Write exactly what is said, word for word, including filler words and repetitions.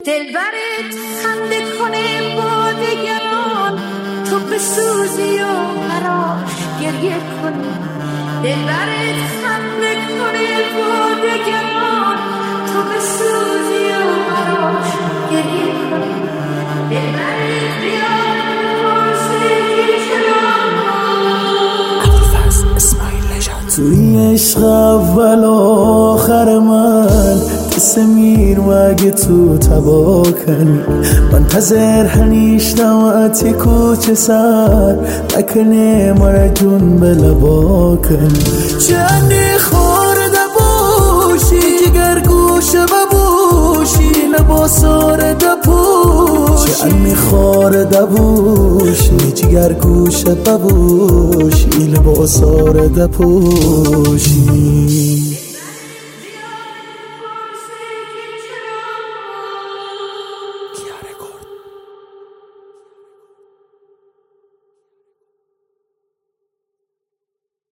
دلبرت خنده کنه با دگران، تو بسوزی و براش گریه کنی. دلبرت خنده کنه با دگران، تو بسوزی و براش گریه کنی. دلبرت بیاد پرسه توی عشق اول آخر من تسمیر و اگه تو تبا کنی منتظر هنیشتم اتی کوچه سر نکنه مرا جون به لبا کنی. چندی خورده باشی جگر گوشه ببوشی لباس آرده پوشی. چندی خورده باشی جگر گوشه ببوشی لباس آرده پوشی.